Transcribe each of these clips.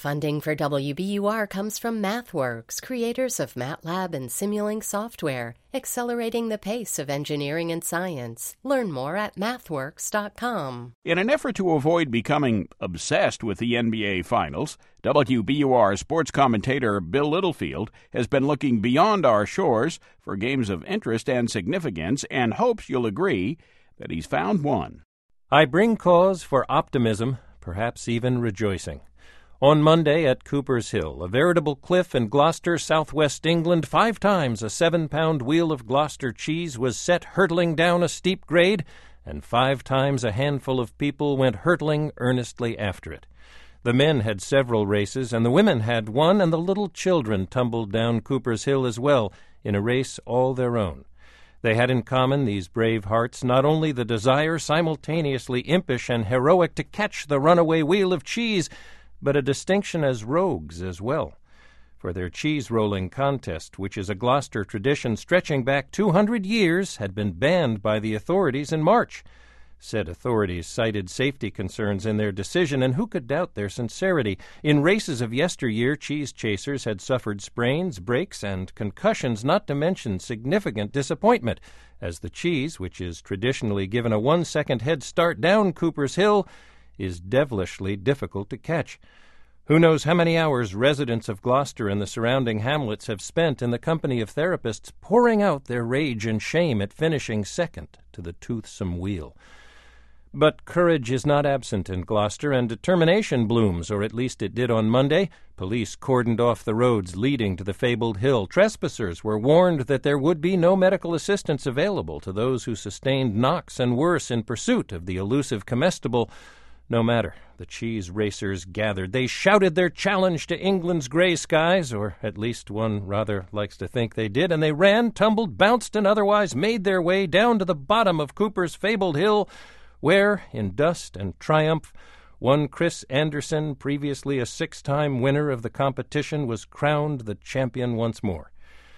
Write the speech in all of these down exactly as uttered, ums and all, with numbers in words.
Funding for W B U R comes from MathWorks, creators of MATLAB and Simulink software, accelerating the pace of engineering and science. Learn more at mathworks dot com. In an effort to avoid becoming obsessed with the N B A Finals, W B U R sports commentator Bill Littlefield has been looking beyond our shores for games of interest and significance and hopes you'll agree that he's found one. I bring cause for optimism, perhaps even rejoicing. On Monday at Cooper's Hill, a veritable cliff in Gloucester, southwest England, five times a seven-pound wheel of Gloucester cheese was set hurtling down a steep grade, and five times a handful of people went hurtling earnestly after it. The men had several races, and the women had one, and the little children tumbled down Cooper's Hill as well, in a race all their own. They had in common, these brave hearts, not only the desire, simultaneously impish and heroic, to catch the runaway wheel of cheese, but a distinction as rogues as well. For their cheese-rolling contest, which is a Gloucester tradition stretching back two hundred years, had been banned by the authorities in March. Said authorities cited safety concerns in their decision, and who could doubt their sincerity? In races of yesteryear, cheese chasers had suffered sprains, breaks, and concussions, not to mention significant disappointment, as the cheese, which is traditionally given a one-second head start down Cooper's Hill, is devilishly difficult to catch. Who knows how many hours residents of Gloucester and the surrounding hamlets have spent in the company of therapists pouring out their rage and shame at finishing second to the toothsome wheel. But courage is not absent in Gloucester, and determination blooms, or at least it did on Monday. Police cordoned off the roads leading to the fabled hill. Trespassers were warned that there would be no medical assistance available to those who sustained knocks and worse in pursuit of the elusive comestible. No matter, the cheese racers gathered. They shouted their challenge to England's gray skies, or at least one rather likes to think they did, and they ran, tumbled, bounced, and otherwise made their way down to the bottom of Cooper's fabled hill, where, in dust and triumph, one Chris Anderson, previously a six-time winner of the competition, was crowned the champion once more.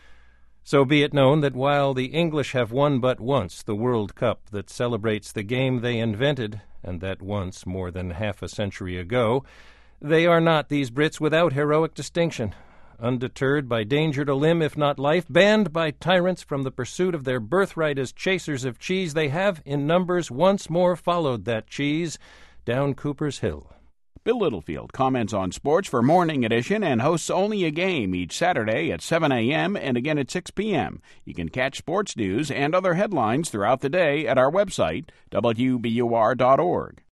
So be it known that while the English have won but once the World Cup that celebrates the game they invented, and that once more than half a century ago, they are not, these Brits, without heroic distinction. Undeterred by danger to limb, if not life, banned by tyrants from the pursuit of their birthright as chasers of cheese, they have, in numbers, once more followed that cheese down Cooper's Hill. Bill Littlefield comments on sports for Morning Edition and hosts Only a Game each Saturday at seven a.m. and again at six p.m. You can catch sports news and other headlines throughout the day at our website, W B U R dot org.